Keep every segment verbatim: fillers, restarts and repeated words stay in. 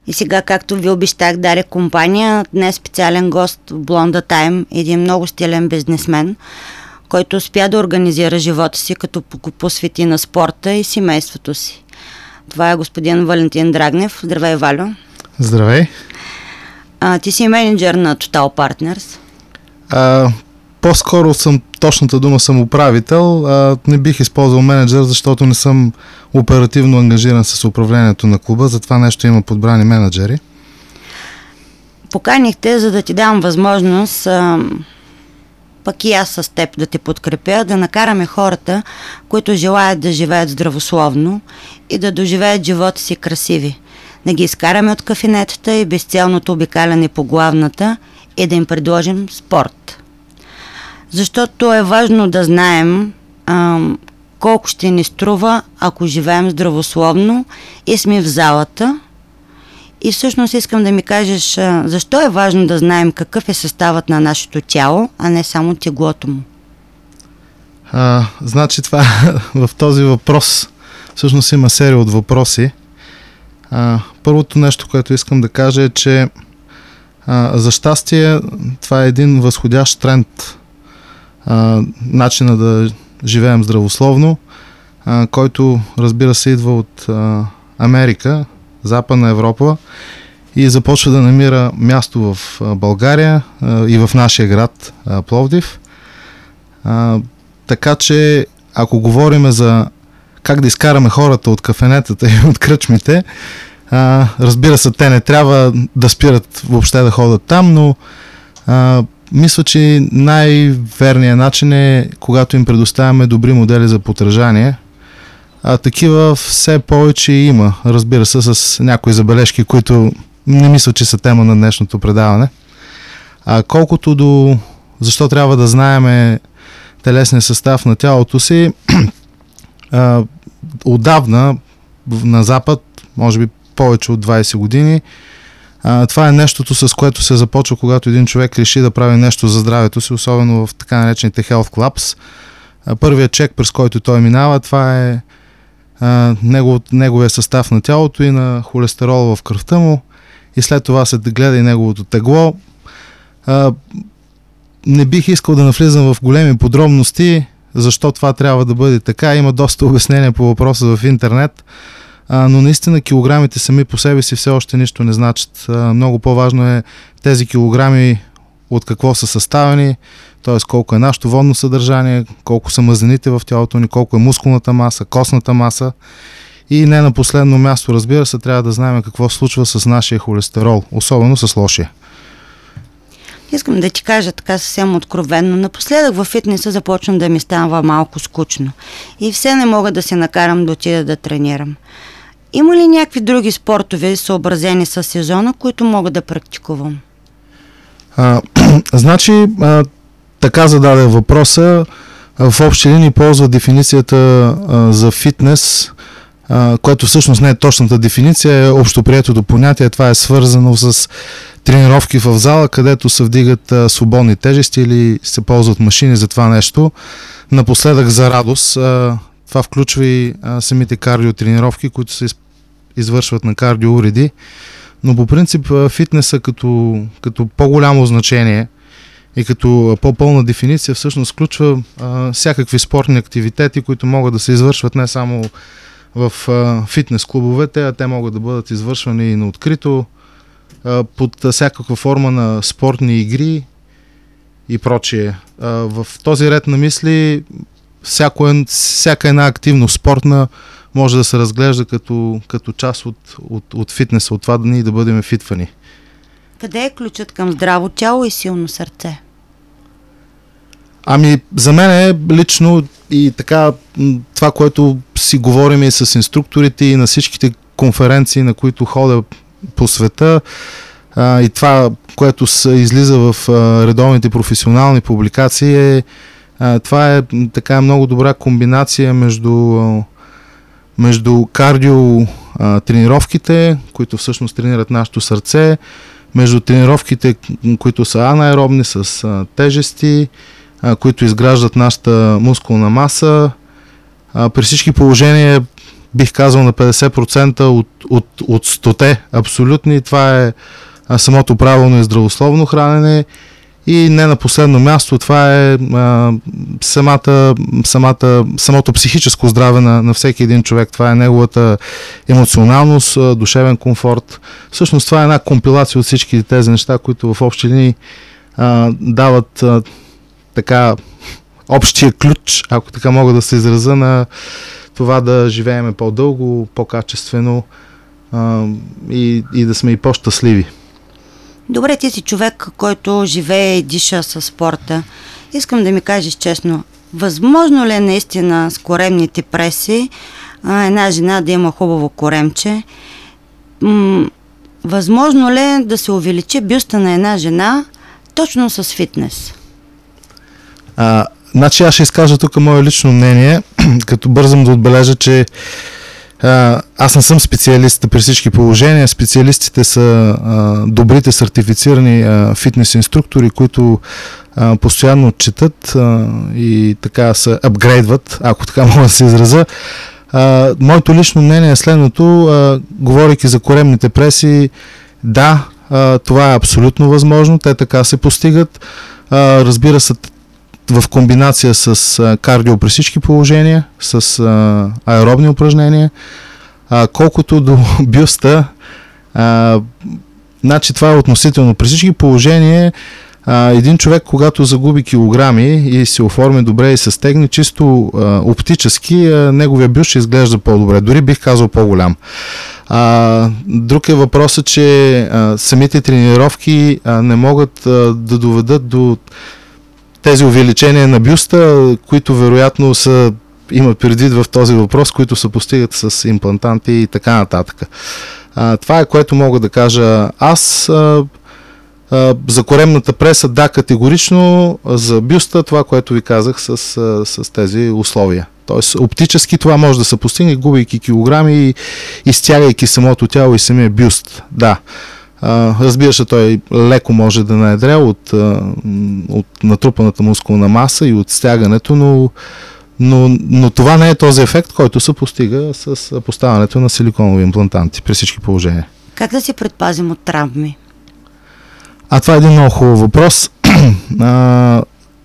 И сега, както ви обещах, Дарик компания, днес специален гост в Blonda Time, един много стилен бизнесмен, който успя да организира живота си, като го посвети на спорта и семейството си. Това е господин Валентин Драгнев. Здравей, Валю. Здравей. А, ти си менеджер на Total Partners. А, по-скоро съм, точната дума съм управител. А, не бих използвал менеджер, защото не съм оперативно ангажиран с управлението на клуба. За това нещо има подбрани менеджери. Поканих те, за да ти дам възможност, а, пък и аз с теб да те подкрепя, да накараме хората, които желаят да живеят здравословно и да доживеят живота си красиви. Да ги изкараме от кафенетата и безцелното обикаляне по главната и да им предложим спорт. Защото е важно да знаем а, колко ще ни струва, ако живеем здравословно и сме в залата. И всъщност искам да ми кажеш, а, защо е важно да знаем какъв е съставът на нашето тяло, а не само теглото му. А, значи това в този въпрос всъщност има серия от въпроси. А, първото нещо, което искам да кажа е, че а, за щастие това е един възходящ тренд, а, начина да живеем здравословно, а, който разбира се идва от а, Америка, Западна Европа и започва да намира място в а, България а, и в нашия град а, Пловдив. А, така че ако говорим за как да изкараме хората от кафенетата и от кръчмите, а, разбира се, те не трябва да спират въобще да ходят там, но а, мисля, че най-верният начин е, когато им предоставяме добри модели за подражание. А такива все повече има, разбира се, с някои забележки, които не мисля, че са тема на днешното предаване. А колкото до защо трябва да знаеме телесния състав на тялото си, а, отдавна на Запад, може би повече от двайсет години, а, това е нещото, с което се започва, когато един човек реши да прави нещо за здравето си, особено в така наречените health clubs. А, първият чек, през който той минава, това е а, негов, неговия състав на тялото и на холестерола в кръвта му, и след това се гледа и неговото тегло. А, не бих искал да навлизам в големи подробности защо това трябва да бъде така. Има доста обяснения по въпроса в интернет, а, но наистина килограмите сами по себе си все още нищо не значат. А, много по-важно е тези килограми от какво са съставени, т.е. колко е нашето водно съдържание, колко са мазнините в тялото ни, колко е мускулната маса, костната маса и не на последно място, разбира се, трябва да знаем какво случва с нашия холестерол, особено с лошия. Искам да ти кажа така съвсем откровенно. Напоследък във фитнеса започна да ми става малко скучно. И все не мога да се накарам да отида да тренирам. Има ли някакви други спортове, съобразени с сезона, които мога да практикувам? А, значи, а, така зададе въпроса. В общи линии ползва дефиницията а, за фитнес, а, което всъщност не е точната дефиниция, е общоприетото понятие. Това е свързано с тренировки в зала, където се вдигат а, свободни тежести или се ползват машини за това нещо. Напоследък за радост, а, това включва и а, самите кардиотренировки, които се извършват на кардиоуреди, но по принцип а, фитнеса като, като по-голямо значение и като а, по-пълна дефиниция всъщност включва а, всякакви спортни активитети, които могат да се извършват не само в а, фитнес клубовете, а те могат да бъдат извършвани и на открито, под всякаква форма на спортни игри и прочие. В този ред на мисли всяко, всяка една активност спортна може да се разглежда като, като част от, от, от фитнеса, от това да ние да бъдем фитвани. Къде е ключът към здраво тяло и силно сърце? Ами, за мен е лично и така това, което си говорим и с инструкторите и на всичките конференции, на които ходя по света, а, и това, което се излиза в а, редовните професионални публикации, е, а, това е така много добра комбинация между, а, между кардио а, тренировките, които всъщност тренират нашето сърце, между тренировките, които са анаеробни с а, тежести, а, които изграждат нашата мускулна маса. А, при всички положения бих казал на петдесет процента от, от, от стоте абсолютни. Това е а, самото правилно и здравословно хранене. И не на последно място, това е а, самата, самата, самото психическо здраве на, на всеки един човек. Това е неговата емоционалност, а, душевен комфорт. Всъщност това е една компилация от всички тези неща, които в общи линии а, дават а, така общия ключ, ако така мога да се изразя, на това да живееме по-дълго, по-качествено а, и, и да сме и по-щастливи. Добре, ти си човек, който живее и диша със спорта. Искам да ми кажеш честно, възможно ли е наистина с коремните преси а, една жена да има хубаво коремче? М- възможно ли е да се увеличи бюста на една жена точно с фитнес? А, значи аз ще изкажа тук мое лично мнение, като бързам да отбележа, че а, аз не съм специалист при всички положения. Специалистите са а, добрите сертифицирани а, фитнес инструктори, които а, постоянно четат а, и така се апгрейдват, ако така мога да се изразя. А, моето лично мнение е следното, а, говорейки за коремните преси, да, а, това е абсолютно възможно, те така се постигат. А, разбира се, в комбинация с а, кардио при всички положения, с а, аеробни упражнения. А, колкото до бюста, а, значи това е относително. При всички положения а, един човек, когато загуби килограми и се оформи добре и се стегне, чисто а, оптически, а, неговия бюст ще изглежда по-добре. Дори бих казал по-голям. А, друг е въпросът, че а, самите тренировки а, не могат а, да доведат до тези увеличения на бюста, които вероятно са, имат предвид в този въпрос, които се постигат с имплантанти и така нататък. А, това е, което мога да кажа аз. А, а, за коремната преса, да, категорично. За бюста, това, което ви казах с, с тези условия. Тоест, оптически това може да се постигне, губейки килограми и изтягайки самото тяло и самия бюст. Да. Uh, разбира се, той леко може да наедря от, uh, от натрупаната мускулна маса и от стягането, но, но, но това не е този ефект, който се постига с поставянето на силиконови имплантанти при всички положения. Как да се предпазим от травми? А това е един много хубав въпрос. uh,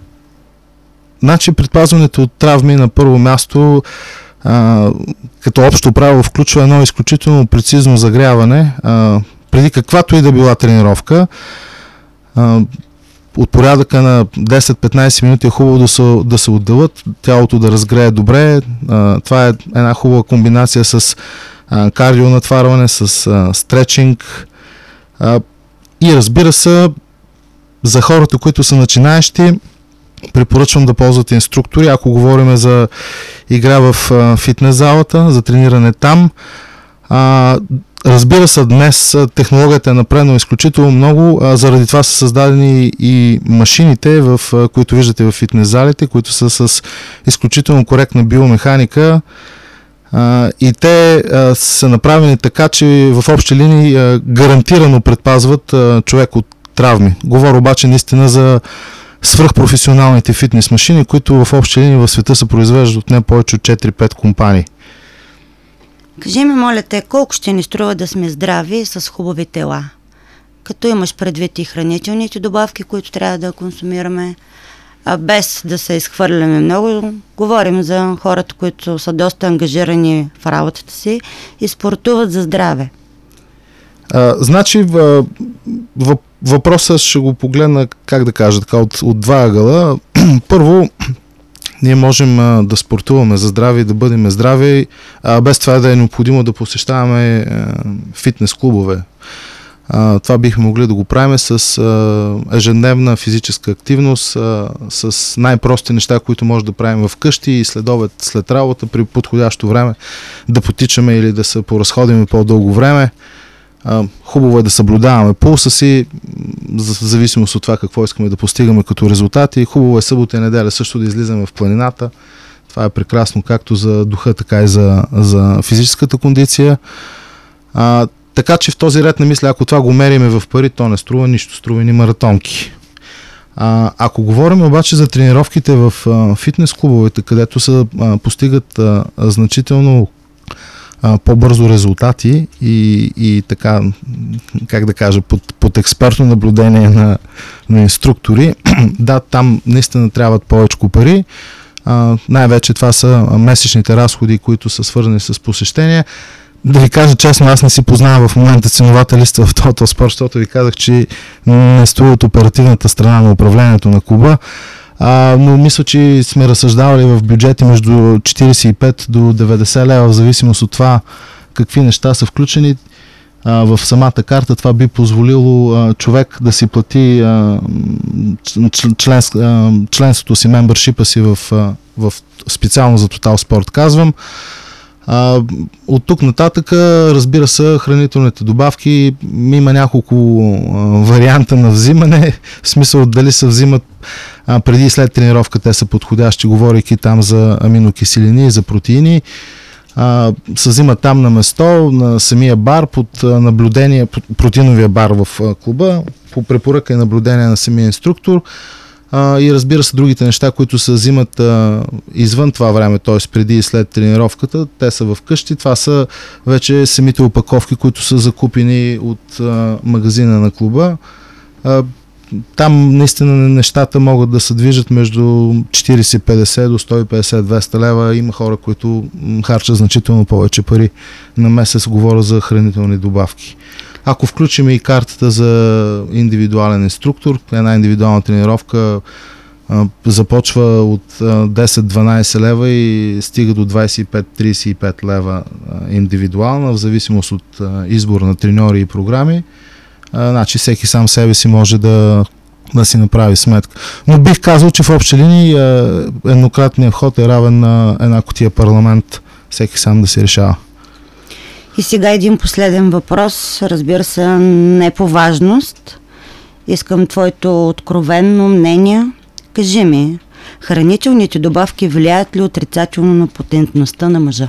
значи предпазването от травми на първо място uh, като общо правило включва едно изключително прецизно загряване, uh, преди каквато и да била тренировка. А, от порядъка на десет-петнайсет минути е хубаво да се, да се отделят, тялото да разгрее добре. А, това е една хубава комбинация с а, кардионатварване, с а, стречинг. А, и разбира се, за хората, които са начинаещи, препоръчвам да ползвате инструктори. Ако говорим за игра в а, фитнес залата, за трениране там, а, разбира се, днес технологията е напреднала изключително много, а заради това са създадени и машините, в които виждате в фитнес залите, които са с изключително коректна биомеханика, а, и те а, са направени така, че в общи линии а, гарантирано предпазват а, човек от травми. Говоря обаче наистина за свръхпрофесионалните фитнес машини, които в общи линии в света се произвеждат от не повече от четири-пет компании. Кажи ми, моля те, колко ще ни струва да сме здрави и с хубави тела? Като имаш предвид и хранителните добавки, които трябва да консумираме, а без да се изхвърляме много. Говорим за хората, които са доста ангажирани в работата си и спортуват за здраве. А, значи, в, в, въпросът ще го погледна, как да кажа, така, от, от два ъгъла. Първо, ние можем а, да спортуваме за здраве и да бъдем здрави, а без това да е необходимо да посещаваме а, фитнес клубове. А, това бихме могли да го правим с а, ежедневна физическа активност, а, с най-прости неща, които може да правим вкъщи и след обед, след работа, при подходящо време да потичаме или да се поразходим по-дълго време. А, хубаво е да съблюдаваме пулса си, в зависимост от това какво искаме да постигаме като резултати. Хубаво е събота и неделя също да излизаме в планината. Това е прекрасно както за духа, така и за, за физическата кондиция. А, така че в този ред на мисля, ако това го мериме в пари, то не струва нищо, струва ни маратонки. А, ако говорим обаче за тренировките в а, фитнес клубовете, където се а, постигат а, значително а, по-бързо резултати и, и така, как да кажа, под, под експертно наблюдение на, на инструктори. Да, там наистина трябват повече пари. А, най-вече това са месечните разходи, които са свързани с посещения. Да ви кажа честно, аз не си познавам в момента ценовата листа в Total Sport, защото ви казах, че не стои от оперативната страна на управлението на клуба, а, но мисля, че сме разсъждавали в бюджети между четирийсет и пет до деветдесет лева, в зависимост от това какви неща са включени. А, в самата карта това би позволило а, човек да си плати а, член, а, членството си, мембършипа си в, а, в специално за Total Sport, казвам. А, от тук нататък, разбира се, хранителните добавки, има няколко а, варианта на взимане, в смисъл дали се взимат а, преди и след тренировка, те са подходящи, говорейки там за аминокиселини и за протеини. А, се взимат там на место, на самия бар, под а, наблюдение, под протеиновия бар в а, клуба, по препоръка и наблюдение на самия инструктор. Uh, и разбира се, другите неща, които се взимат uh, извън това време, т.е. преди и след тренировката, те са в къщи. Това са вече самите опаковки, които са закупени от uh, магазина на клуба. Uh, там наистина нещата могат да се движат между четирийсет и петдесет до сто и петдесет до двеста лева. Има хора, които харчат значително повече пари на месец, говоря за хранителни добавки. Ако включим и картата за индивидуален инструктор, една индивидуална тренировка а, започва от десет-дванайсет лева и стига до двайсет и пет до трийсет и пет лева а, индивидуална, в зависимост от а, избор на треньори и програми. А, значи всеки сам себе си може да, да си направи сметка. Но бих казал, че в общи линии а, еднократният вход е равен на една кутия парламент, всеки сам да си решава. И сега един последен въпрос, разбира се, не по важност. Искам твоето откровенно мнение. Кажи ми, хранителните добавки влияят ли отрицателно на потентността на мъжа?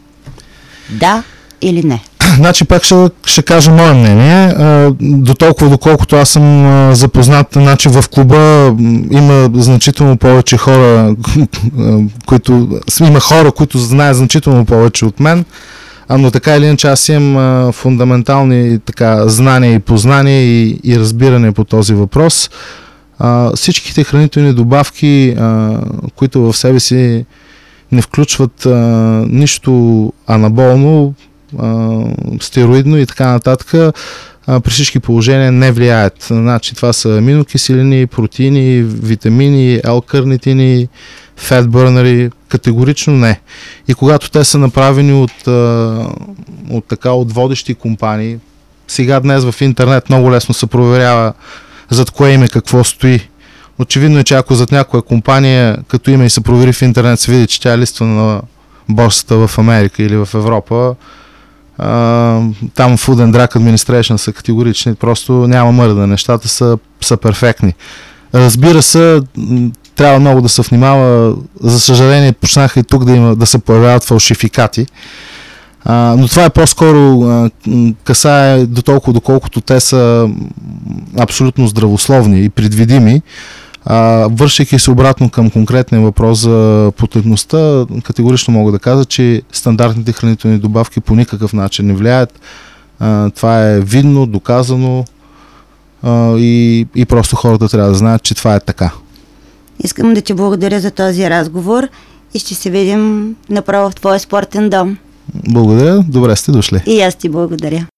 Да или не? Значи пак ще, ще кажа мое мнение. До толкова, доколкото аз съм запознат, значи в клуба има значително повече хора, които, има хора, които знаят значително повече от мен. Но така или иначе аз имам а, фундаментални така, знания и познания и, и разбиране по този въпрос. А, всичките хранителни добавки, а, които в себе си не включват а, нищо анаболно, а, стероидно и така нататък, а, при всички положения не влияят. Значи това са аминокиселини, протеини, витамини, L-карнитини, фетбърнери, категорично не. И когато те са направени от, от така от водещи компании, сега днес в интернет много лесно се проверява зад кое име какво стои. Очевидно е, че ако зад някоя компания, като име и се провери в интернет, се види, че тя е листвана на борсата в Америка или в Европа, а, там Food and Drug Administration са категорични, просто няма мърда, нещата са, са перфектни. Разбира се, трябва много да се внимава. За съжаление, почнаха и тук да има да се появяват фалшификати. А, но това е по-скоро а, касае до толкова, доколкото те са абсолютно здравословни и предвидими. А, вършайки се обратно към конкретния въпрос за потентността, категорично мога да кажа, че стандартните хранителни добавки по никакъв начин не влияят. А, това е видно, доказано а, и, и просто хората трябва да знаят, че това е така. Искам да ти благодаря за този разговор и ще се видим направо в твоя спортен дом. Благодаря, добре сте дошли. И аз ти благодаря.